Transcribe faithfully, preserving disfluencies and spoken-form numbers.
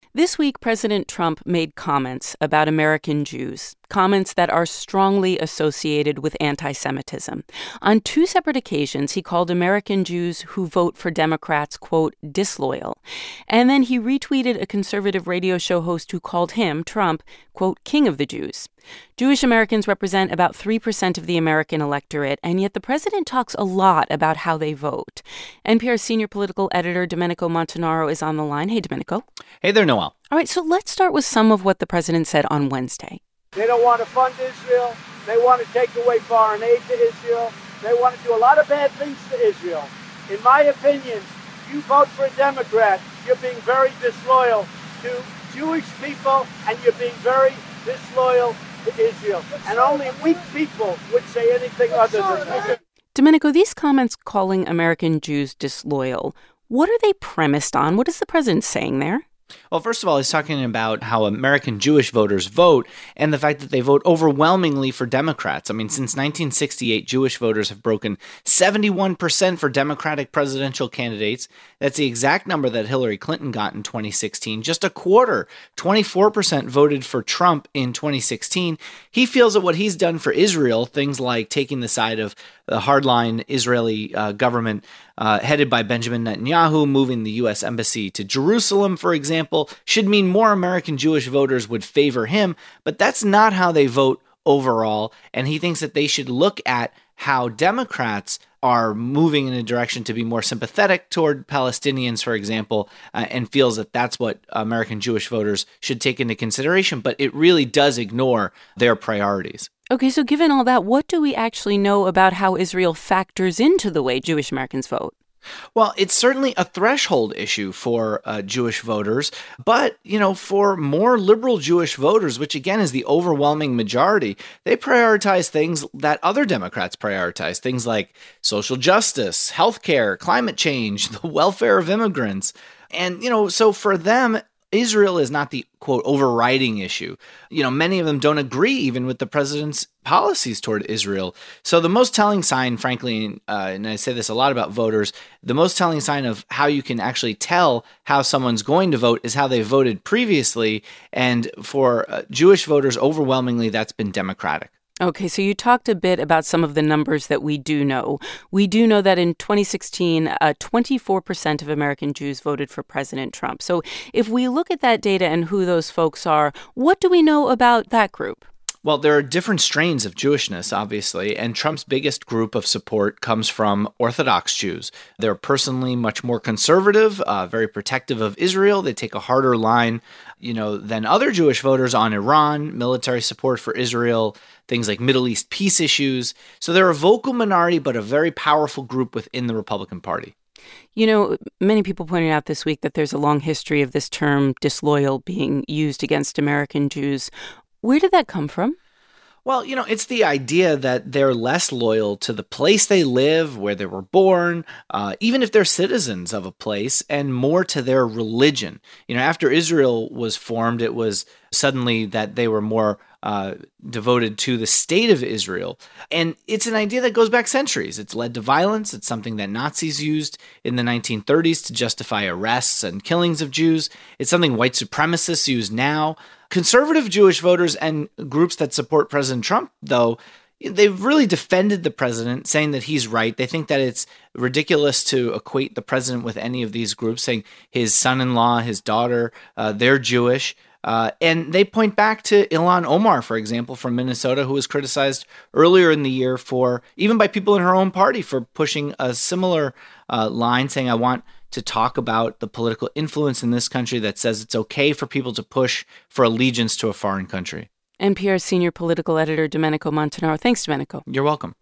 This week, President Trump made comments about American Jews, comments that are strongly associated with anti-Semitism. On two separate occasions, he called American Jews who vote for Democrats, quote, disloyal. And then he retweeted a conservative radio show host who called him, Trump, quote, king of the Jews. Jewish Americans represent about three percent of the American electorate, and yet the president talks a lot about how they vote. N P R's senior political editor, Domenico Montanaro, is on the line. Hey, Domenico. Hey there, Noel. All right, so let's start with some of what the president said on Wednesday. They don't want to fund Israel. They want to take away foreign aid to Israel. They want to do a lot of bad things to Israel. In my opinion, you vote for a Democrat, you're being very disloyal to Jewish people, and you're being very disloyal to Israel. And only weak people would say anything other than that. Domenico, these comments calling American Jews disloyal, what are they premised on? What is the president saying there? Well, first of all, he's talking about how American Jewish voters vote and the fact that they vote overwhelmingly for Democrats. I mean, since nineteen sixty-eight, Jewish voters have broken seventy-one percent for Democratic presidential candidates. That's the exact number that Hillary Clinton got in twenty sixteen. Just a quarter, twenty-four percent voted for Trump in twenty sixteen. He feels that what he's done for Israel, things like taking the side of the hardline Israeli uh, government uh, headed by Benjamin Netanyahu, moving the U S embassy to Jerusalem, for example, should mean more American Jewish voters would favor him. But that's not how they vote overall. And he thinks that they should look at how Democrats are moving in a direction to be more sympathetic toward Palestinians, for example, uh, and feels that that's what American Jewish voters should take into consideration. But it really does ignore their priorities. Okay, so given all that, what do we actually know about how Israel factors into the way Jewish Americans vote? Well, it's certainly a threshold issue for uh, Jewish voters, but, you know, for more liberal Jewish voters, which again is the overwhelming majority, they prioritize things that other Democrats prioritize, things like social justice, healthcare, climate change, the welfare of immigrants. And, you know, so for them, Israel is not the, quote, overriding issue. You know, many of them don't agree even with the president's policies toward Israel. So the most telling sign, frankly, uh, and I say this a lot about voters, the most telling sign of how you can actually tell how someone's going to vote is how they voted previously. And for uh, Jewish voters, overwhelmingly, that's been Democratic. Okay, so you talked a bit about some of the numbers that we do know. We do know that in twenty sixteen, uh, twenty-four percent of American Jews voted for President Trump. So if we look at that data and who those folks are, what do we know about that group? Well, there are different strains of Jewishness, obviously, and Trump's biggest group of support comes from Orthodox Jews. They're personally much more conservative, uh, very protective of Israel. They take a harder line, you know, than other Jewish voters on Iran, military support for Israel, things like Middle East peace issues. So they're a vocal minority, but a very powerful group within the Republican Party. You know, many people pointed out this week that there's a long history of this term disloyal being used against American Jews. Where did that come from? Well, you know, it's the idea that they're less loyal to the place they live, where they were born, uh, even if they're citizens of a place, and more to their religion. You know, after Israel was formed, it was suddenly that they were more uh, devoted to the state of Israel. And it's an idea that goes back centuries. It's led to violence. It's something that Nazis used in the nineteen thirties to justify arrests and killings of Jews. It's something white supremacists use now. Conservative Jewish voters and groups that support President Trump, though, they've really defended the president, saying that he's right. They think that it's ridiculous to equate the president with any of these groups, saying his son-in-law, his daughter, uh, they're Jewish. Uh, and they point back to Ilhan Omar, for example, from Minnesota, who was criticized earlier in the year for, even by people in her own party, for pushing a similar uh, line, saying, I want to talk about the political influence in this country that says it's okay for people to push for allegiance to a foreign country. N P R's senior political editor, Domenico Montanaro. Thanks, Domenico. You're welcome.